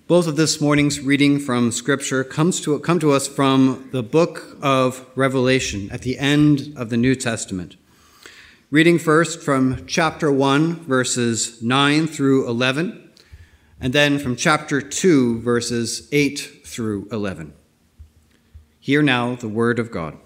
Both of this morning's reading from Scripture come to us from the book of Revelation at the end of the New Testament. Reading first from chapter 1, verses 9 through 11, and then from chapter 2, verses 8 through 11. Hear now the word of God.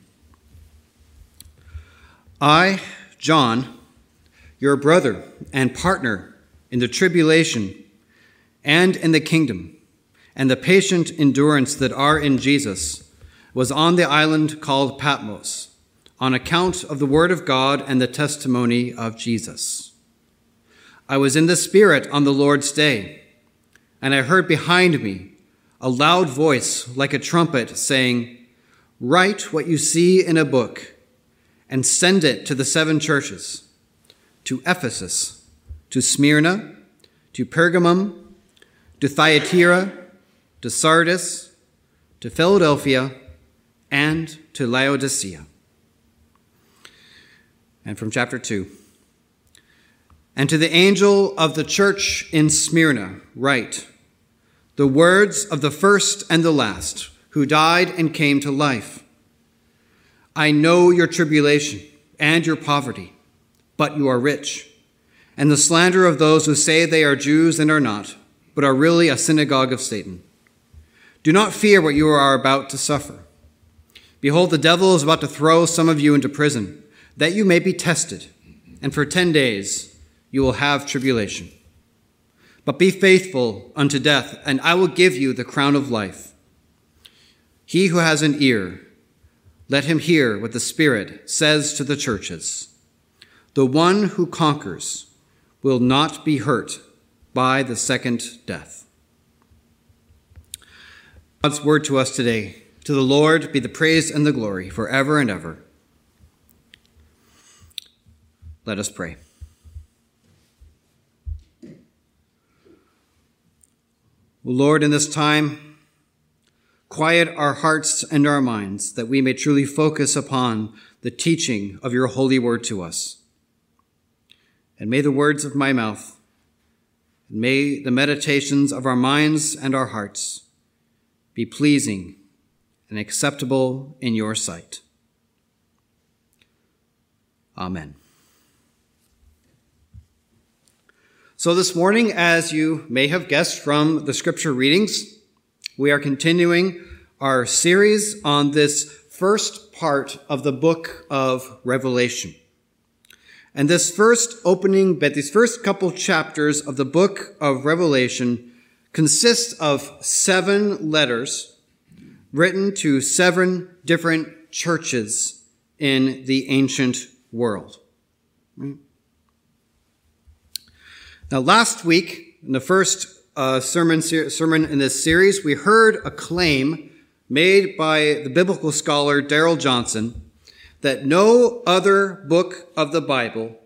I, John, your brother and partner in the tribulation and in the kingdom, and the patient endurance that are in Jesus, was on the island called Patmos, on account of the word of God and the testimony of Jesus. I was in the Spirit on the Lord's day, and I heard behind me a loud voice like a trumpet saying, "Write what you see in a book, and send it to the 7 churches, to Ephesus, to Smyrna, to Pergamum, to Thyatira, to Sardis, to Philadelphia, and to Laodicea." And from chapter 2. And to the angel of the church in Smyrna write, the words of the first and the last, who died and came to life. I know your tribulation and your poverty, but you are rich, and the slander of those who say they are Jews and are not, but are really a synagogue of Satan. Do not fear what you are about to suffer. Behold, the devil is about to throw some of you into prison, that you may be tested, and for 10 days you will have tribulation. But be faithful unto death, and I will give you the crown of life. He who has an ear, let him hear what the Spirit says to the churches. The one who conquers will not be hurt by the second death. God's word to us today. To the Lord be the praise and the glory forever and ever. Let us pray. Lord, in this time, quiet our hearts and our minds that we may truly focus upon the teaching of your holy word to us. And may the words of my mouth, and may the meditations of our minds and our hearts be pleasing and acceptable in your sight. Amen. So this morning, as you may have guessed from the scripture readings, we are continuing our series on this first part of the book of Revelation. And this first couple chapters of the book of Revelation consist of 7 letters written to 7 different churches in the ancient world. Now, last week, in the first sermon in this series, we heard a claim made by the biblical scholar Darrell Johnson that no other book of the Bible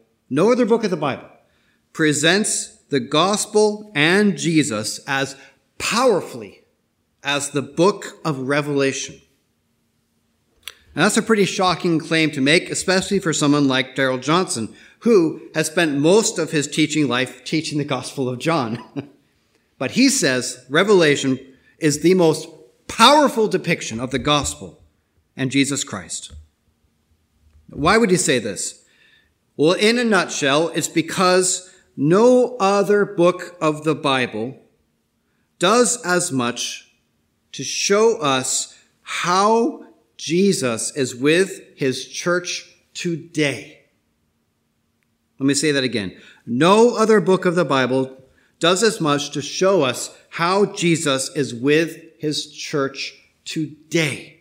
presents the gospel and Jesus as powerfully as the book of Revelation. Now, that's a pretty shocking claim to make, especially for someone like Darrell Johnson, who has spent most of his teaching life teaching the Gospel of John. But he says Revelation is the most powerful depiction of the gospel and Jesus Christ. Why would he say this? Well, in a nutshell, it's because no other book of the Bible does as much to show us how Jesus is with his church today. Let me say that again. No other book of the Bible does as much to show us how Jesus is with his church today.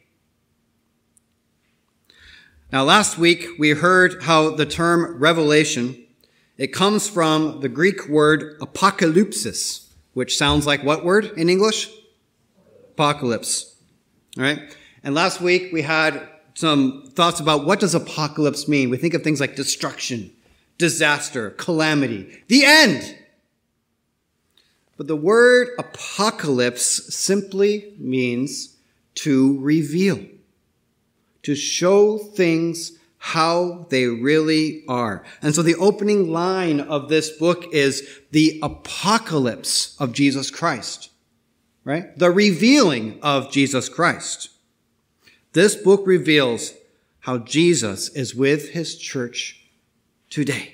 Now, last week, we heard how the term revelation, it comes from the Greek word apocalypsis, which sounds like what word in English? Apocalypse. All right. And last week, we had some thoughts about what does apocalypse mean. We think of things like destruction, disaster, calamity, the end. But the word apocalypse simply means to reveal, to show things how they really are. And so the opening line of this book is the apocalypse of Jesus Christ. right? The revealing of Jesus Christ. This book reveals how Jesus is with his church today.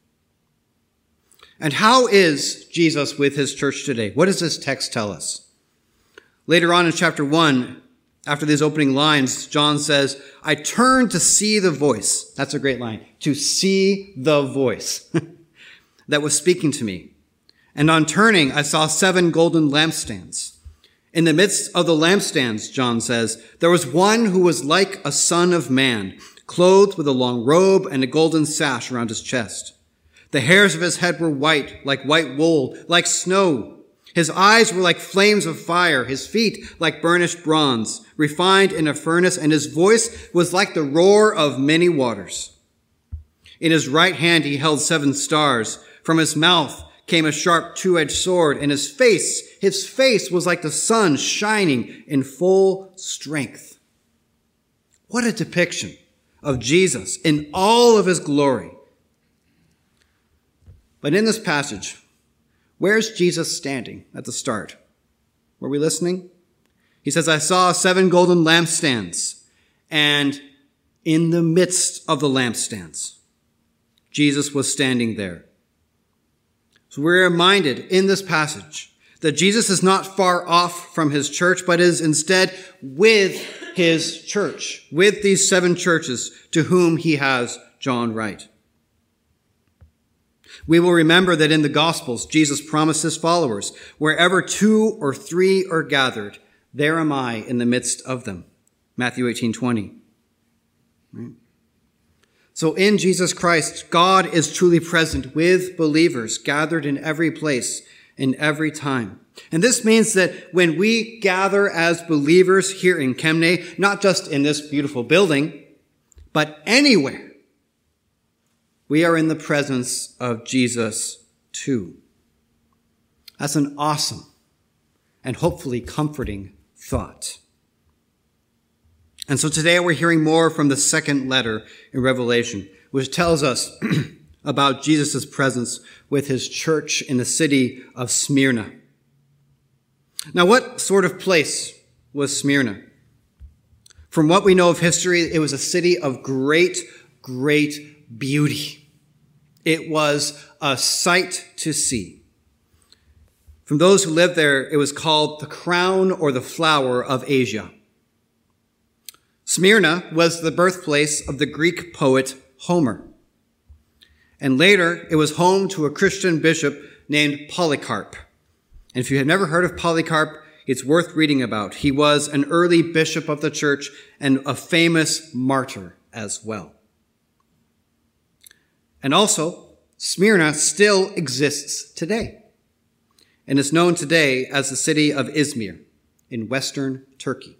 And how is Jesus with his church today? What does this text tell us? Later on in chapter 1, after these opening lines, John says, I turned to see the voice. That's a great line. To see the voice that was speaking to me. And on turning, I saw 7 golden lampstands. In the midst of the lampstands, John says, there was one who was like a son of man, clothed with a long robe and a golden sash around his chest. The hairs of his head were white, like white wool, like snow. His eyes were like flames of fire, his feet like burnished bronze, refined in a furnace, and his voice was like the roar of many waters. In his right hand he held 7 stars. From his mouth came a sharp 2-edged sword, and his face was like the sun shining in full strength. What a depiction of Jesus in all of his glory. But in this passage, where's Jesus standing at the start? Were we listening? He says, I saw 7 golden lampstands, and in the midst of the lampstands, Jesus was standing there. So we're reminded in this passage that Jesus is not far off from his church, but is instead with his church, with these 7 churches to whom he has John write. We will remember that in the Gospels, Jesus promised his followers, wherever 2 or 3 are gathered, there am I in the midst of them. Matthew 18:20. Right? So in Jesus Christ, God is truly present with believers gathered in every place, in every time. And this means that when we gather as believers here in Kemnay, not just in this beautiful building, but anywhere, we are in the presence of Jesus too. That's an awesome and hopefully comforting thought. And so today we're hearing more from the 2nd letter in Revelation, which tells us about Jesus' presence with his church in the city of Smyrna. Now, what sort of place was Smyrna? From what we know of history, it was a city of great, great beauty. It was a sight to see. From those who lived there, it was called the crown or the flower of Asia. Smyrna was the birthplace of the Greek poet Homer. And later, it was home to a Christian bishop named Polycarp. And if you have never heard of Polycarp, it's worth reading about. He was an early bishop of the church and a famous martyr as well. And also, Smyrna still exists today and is known today as the city of Izmir in western Turkey.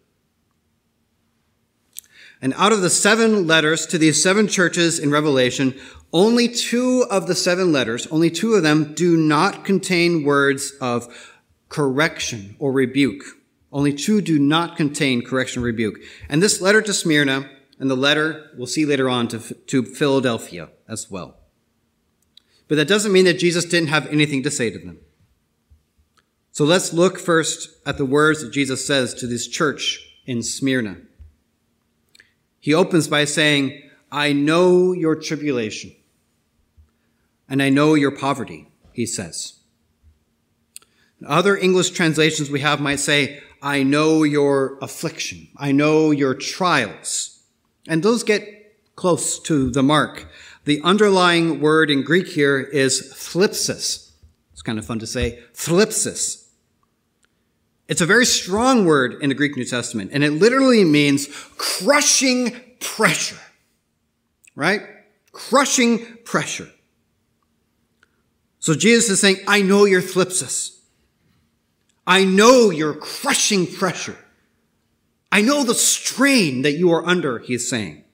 And out of the 7 letters to these 7 churches in Revelation, only 2 of the 7 letters, only 2 of them do not contain words of correction or rebuke. Only 2 do not contain correction or rebuke. And this letter to Smyrna and the letter we'll see later on to Philadelphia as well. But that doesn't mean that Jesus didn't have anything to say to them. So let's look first at the words that Jesus says to this church in Smyrna. He opens by saying, I know your tribulation, and I know your poverty, he says. Other English translations we have might say, I know your affliction, I know your trials. And those get close to the mark. The underlying word in Greek here is thlipsis. It's kind of fun to say, thlipsis. It's a very strong word in the Greek New Testament, and it literally means crushing pressure, right? Crushing pressure. So Jesus is saying, I know your thlipsis. I know your crushing pressure. I know the strain that you are under, he's saying.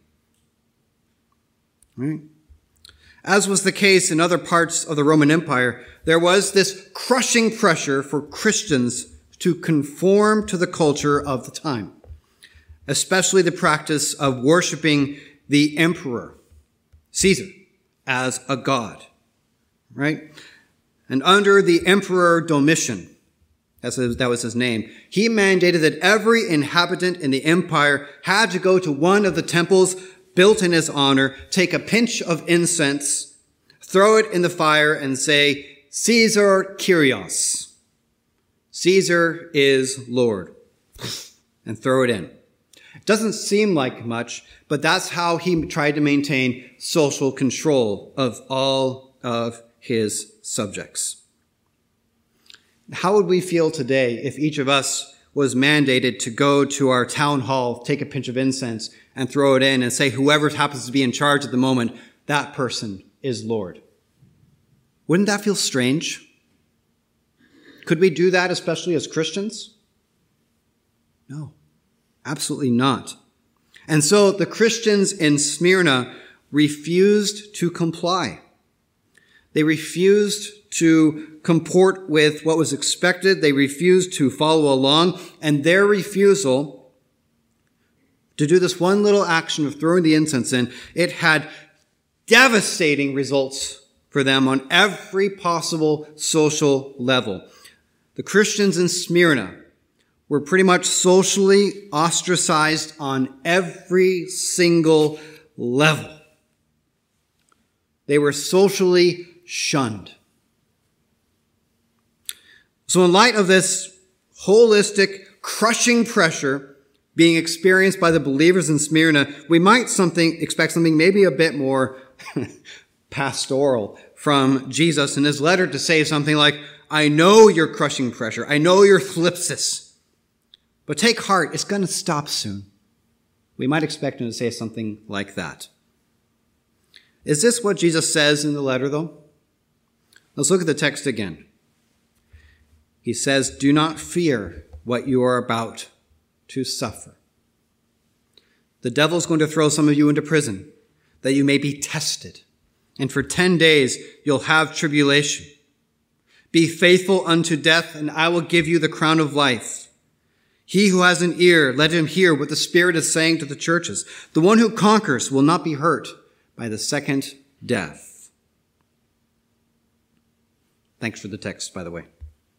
Right? As was the case in other parts of the Roman Empire, there was this crushing pressure for Christians to conform to the culture of the time, especially the practice of worshiping the emperor, Caesar, as a god, right? And under the Emperor Domitian, That was his name. He mandated that every inhabitant in the empire had to go to one of the temples built in his honor, take a pinch of incense, throw it in the fire, and say, "Caesar Kyrios." Caesar is Lord. And throw it in. It doesn't seem like much, but that's how he tried to maintain social control of all of his subjects. How would we feel today if each of us was mandated to go to our town hall, take a pinch of incense, and throw it in and say, whoever happens to be in charge at the moment, that person is Lord? Wouldn't that feel strange? Could we do that, especially as Christians? No, absolutely not. And so the Christians in Smyrna refused to comply. They refused to comport with what was expected. They refused to follow along. And their refusal to do this one little action of throwing the incense in, it had devastating results for them on every possible social level. The Christians in Smyrna were pretty much socially ostracized on every single level. They were socially shunned. So in light of this holistic, crushing pressure being experienced by the believers in Smyrna, we might expect something maybe a bit more pastoral from Jesus in his letter to say something like, "I know your crushing pressure. I know your thlipsis. But take heart, it's going to stop soon." We might expect him to say something like that. Is this what Jesus says in the letter, though? Let's look at the text again. He says, "Do not fear what you are about to suffer." The devil's going to throw some of you into prison that you may be tested. And for 10 days, you'll have tribulation. Be faithful unto death, and I will give you the crown of life. He who has an ear, let him hear what the Spirit is saying to the churches. The one who conquers will not be hurt by the second death. Thanks for the text, by the way.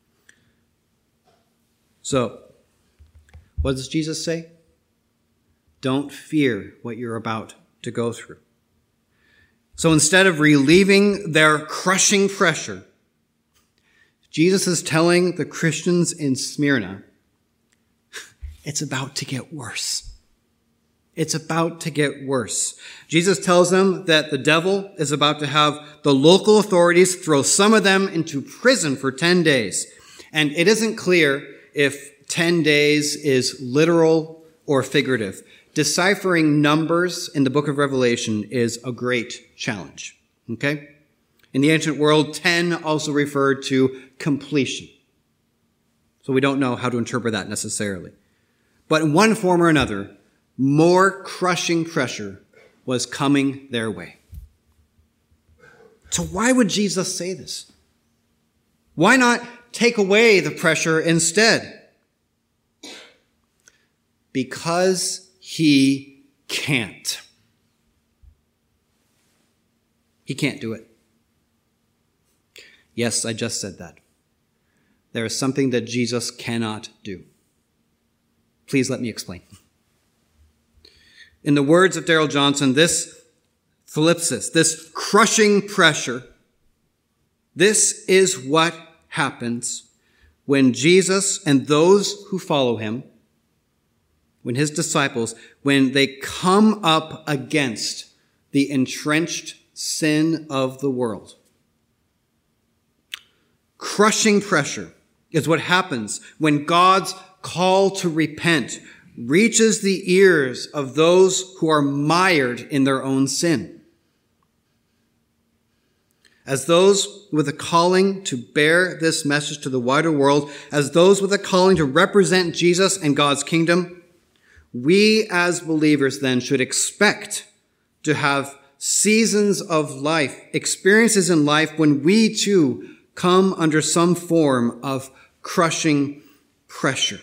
So, what does Jesus say? Don't fear what you're about to go through. So instead of relieving their crushing pressure, Jesus is telling the Christians in Smyrna, it's about to get worse. It's about to get worse. Jesus tells them that the devil is about to have the local authorities throw some of them into prison for 10 days. And it isn't clear if 10 days is literal or figurative. Deciphering numbers in the book of Revelation is a great challenge. Okay? In the ancient world, 10 also referred to completion. So we don't know how to interpret that necessarily. But in one form or another, more crushing pressure was coming their way. So why would Jesus say this? Why not take away the pressure instead? Because he can't. He can't do it. Yes, I just said that. There is something that Jesus cannot do. Please let me explain. In the words of Darrell Johnson, this thlipsis, this crushing pressure, this is what happens when Jesus and those who follow him, when his disciples, when they come up against the entrenched sin of the world. Crushing pressure is what happens when God's call to repent reaches the ears of those who are mired in their own sin. As those with a calling to bear this message to the wider world, as those with a calling to represent Jesus and God's kingdom, we as believers then should expect to have seasons of life, experiences in life when we too come under some form of crushing pressure.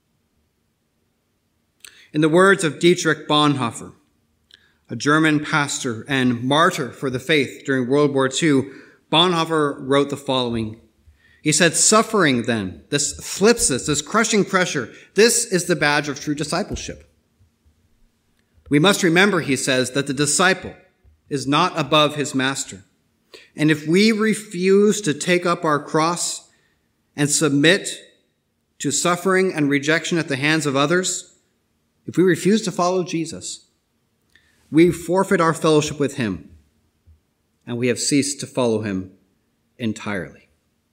In the words of Dietrich Bonhoeffer, a German pastor and martyr for the faith during World War II, Bonhoeffer wrote the following. He said, suffering then, this thlipsis, this crushing pressure, this is the badge of true discipleship. We must remember, he says, that the disciple is not above his master. And if we refuse to take up our cross and submit to suffering and rejection at the hands of others, if we refuse to follow Jesus, we forfeit our fellowship with him, and we have ceased to follow him entirely.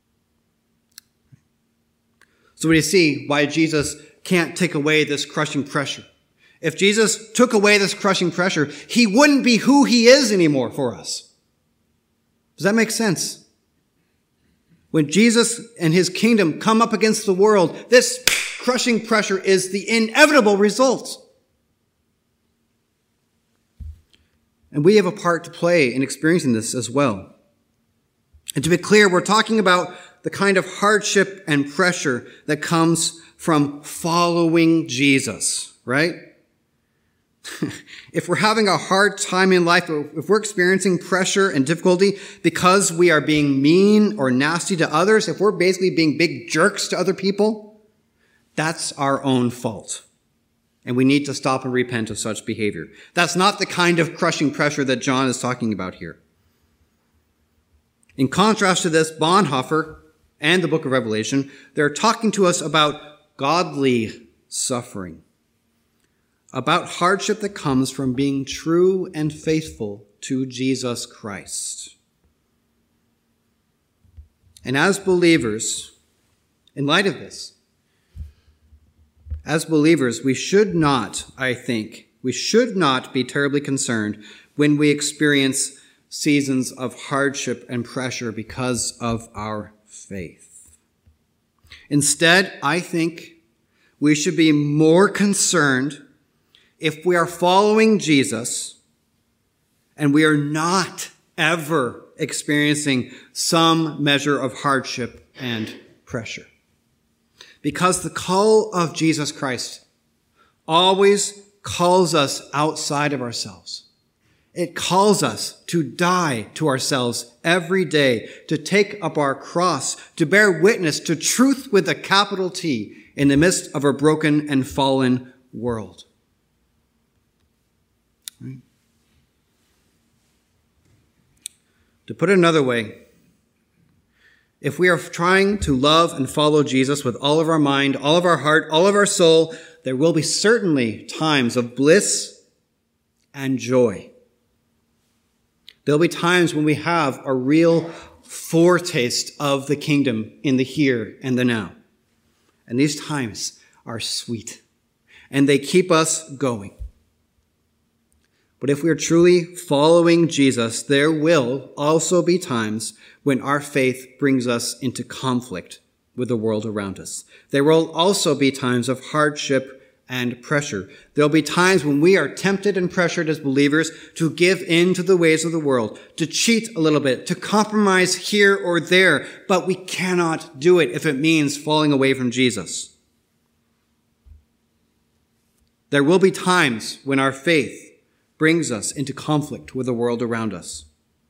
So we see why Jesus can't take away this crushing pressure. If Jesus took away this crushing pressure, he wouldn't be who he is anymore for us. Does that make sense? When Jesus and his kingdom come up against the world, this crushing pressure is the inevitable result. And we have a part to play in experiencing this as well. And to be clear, we're talking about the kind of hardship and pressure that comes from following Jesus, right? If we're having a hard time in life, if we're experiencing pressure and difficulty because we are being mean or nasty to others, if we're basically being big jerks to other people, that's our own fault. And we need to stop and repent of such behavior. That's not the kind of crushing pressure that John is talking about here. In contrast to this, Bonhoeffer and the book of Revelation, they're talking to us about godly suffering, about hardship that comes from being true and faithful to Jesus Christ. And as believers, in light of this, as believers, we should not be terribly concerned when we experience seasons of hardship and pressure because of our faith. Instead, I think we should be more concerned if we are following Jesus and we are not ever experiencing some measure of hardship and pressure. Because the call of Jesus Christ always calls us outside of ourselves. It calls us to die to ourselves every day, to take up our cross, to bear witness to truth with a capital T in the midst of a broken and fallen world. Right? To put it another way, if we are trying to love and follow Jesus with all of our mind, all of our heart, all of our soul, there will be certainly times of bliss and joy. There'll be times when we have a real foretaste of the kingdom in the here and the now. And these times are sweet, and they keep us going. But if we are truly following Jesus, there will also be times when our faith brings us into conflict with the world around us. There will also be times of hardship and pressure. There'll be times when we are tempted and pressured as believers to give in to the ways of the world, to cheat a little bit, to compromise here or there, but we cannot do it if it means falling away from Jesus. There will be times when our faith brings us into conflict with the world around us.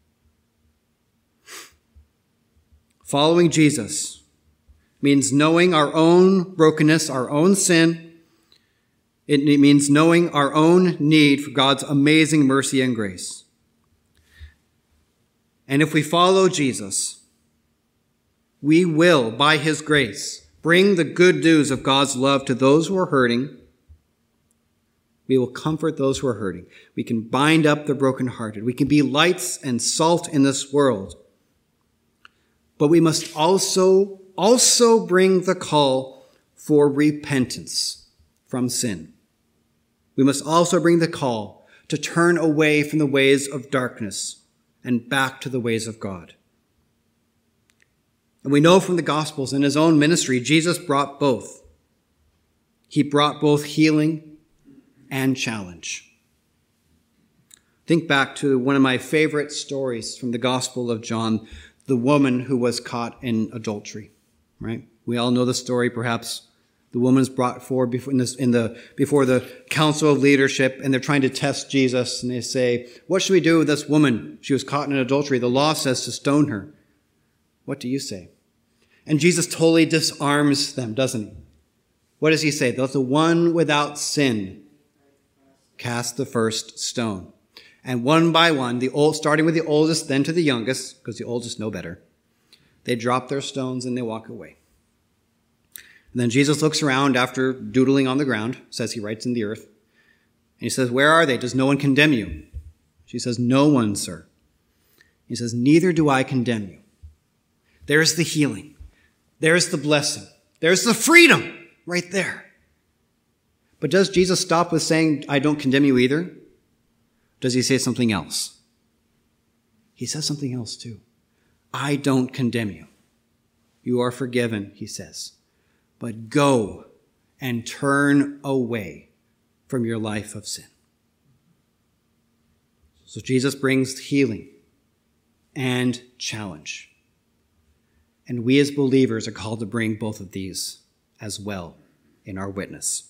Following Jesus means knowing our own brokenness, our own sin. It means knowing our own need for God's amazing mercy and grace. And if we follow Jesus, we will, by his grace, bring the good news of God's love to those who are hurting. We will comfort those who are hurting. We can bind up the brokenhearted. We can be lights and salt in this world. But we must also bring the call for repentance from sin. We must also bring the call to turn away from the ways of darkness and back to the ways of God. And we know from the Gospels in his own ministry, Jesus brought both. He brought both healing and challenge. Think back to one of my favorite stories from the Gospel of John, the woman who was caught in adultery, right? We all know the story, perhaps. The woman's brought forward before the council of leadership, and they're trying to test Jesus, and they say, "What should we do with this woman? She was caught in adultery. The law says to stone her. What do you say?" And Jesus totally disarms them, doesn't he? What does he say? Let the one without sin cast the first stone. And one by one, starting with the oldest, then to the youngest, because the oldest know better, they drop their stones and they walk away. And then Jesus looks around after doodling on the ground, says he writes in the earth, and he says, where are they? Does no one condemn you? She says, no one, sir. He says, neither do I condemn you. There's the healing. There's the blessing. There's the freedom right there. But does Jesus stop with saying, I don't condemn you either? Does he say something else? He says something else too. I don't condemn you. You are forgiven, he says. But go and turn away from your life of sin. So Jesus brings healing and challenge. And we as believers are called to bring both of these as well in our witness.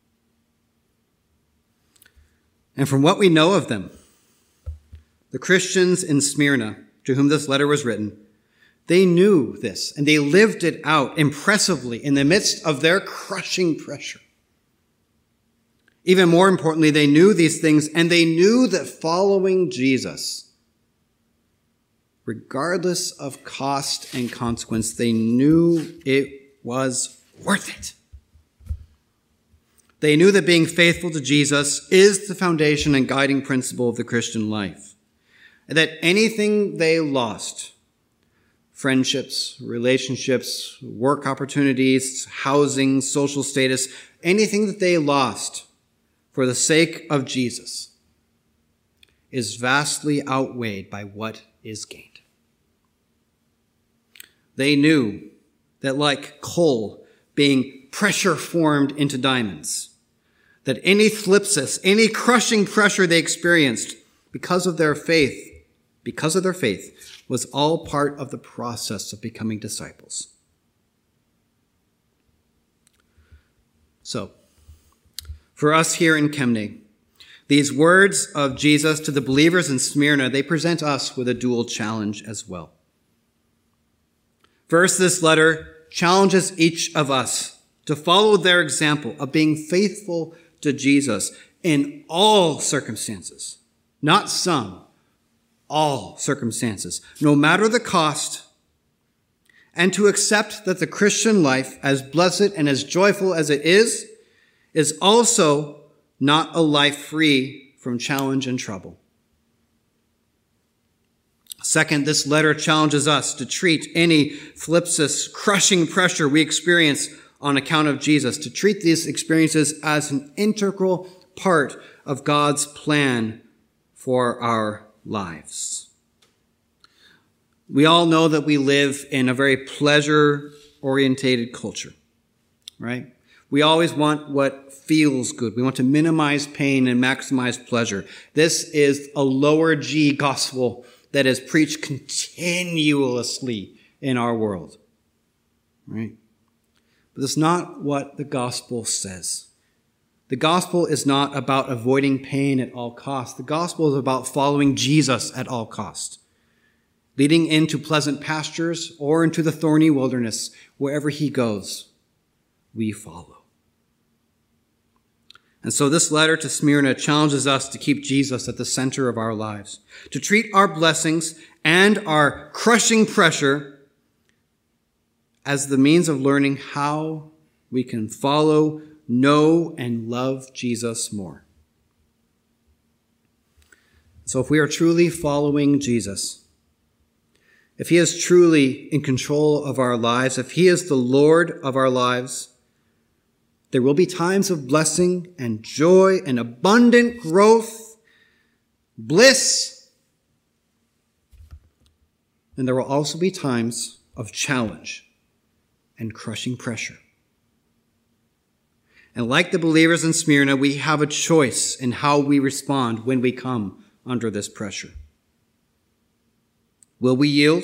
And from what we know of them, the Christians in Smyrna, to whom this letter was written, they knew this and they lived it out impressively in the midst of their crushing pressure. Even more importantly, they knew these things and they knew that following Jesus, regardless of cost and consequence, they knew it was worth it. They knew that being faithful to Jesus is the foundation and guiding principle of the Christian life. And that anything they lost, friendships, relationships, work opportunities, housing, social status, anything that they lost for the sake of Jesus is vastly outweighed by what is gained. They knew that like coal being pressure formed into diamonds, that any thlipsis, any crushing pressure they experienced because of their faith, was all part of the process of becoming disciples. So, for us here in Kemnay, these words of Jesus to the believers in Smyrna, they present us with a dual challenge as well. First, this letter challenges each of us to follow their example of being faithful to Jesus in all circumstances, not some, all circumstances, no matter the cost, and to accept that the Christian life, as blessed and as joyful as it is also not a life free from challenge and trouble. Second, this letter challenges us to treat any thlipsis, crushing pressure we experience on account of Jesus, to treat these experiences as an integral part of God's plan for our lives. We all know that we live in a very pleasure-orientated culture, right? We always want what feels good. We want to minimize pain and maximize pleasure. This is a lower G gospel that is preached continuously in our world, right? But that's not what the gospel says. The gospel is not about avoiding pain at all costs. The gospel is about following Jesus at all costs, leading into pleasant pastures or into the thorny wilderness. Wherever he goes, we follow. And so this letter to Smyrna challenges us to keep Jesus at the center of our lives, to treat our blessings and our crushing pressure as the means of learning how we can follow, know, and love Jesus more. So if we are truly following Jesus, if he is truly in control of our lives, if he is the Lord of our lives, there will be times of blessing and joy and abundant growth, bliss. And there will also be times of challenge and crushing pressure. And like the believers in Smyrna, we have a choice in how we respond when we come under this pressure. Will we yield?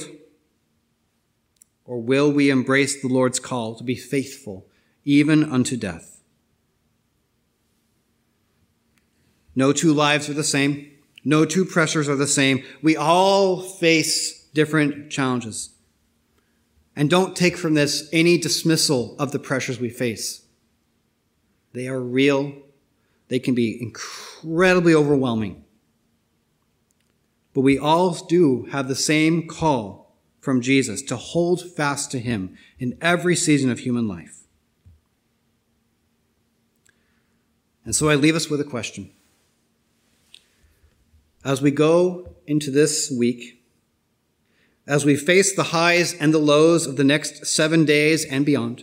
Or will we embrace the Lord's call to be faithful even unto death? No two lives are the same. No two pressures are the same. We all face different challenges. And don't take from this any dismissal of the pressures we face. They are real. They can be incredibly overwhelming. But we all do have the same call from Jesus to hold fast to him in every season of human life. And so I leave us with a question. As we go into this week, as we face the highs and the lows of the next 7 days and beyond,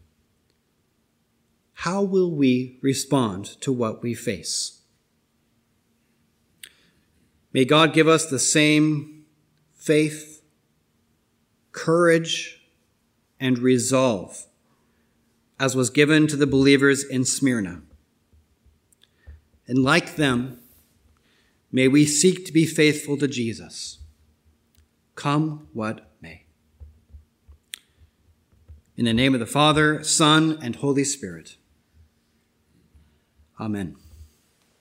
how will we respond to what we face? May God give us the same faith, courage, and resolve as was given to the believers in Smyrna. And like them, may we seek to be faithful to Jesus, come what may. In the name of the Father, Son, and Holy Spirit. Amen.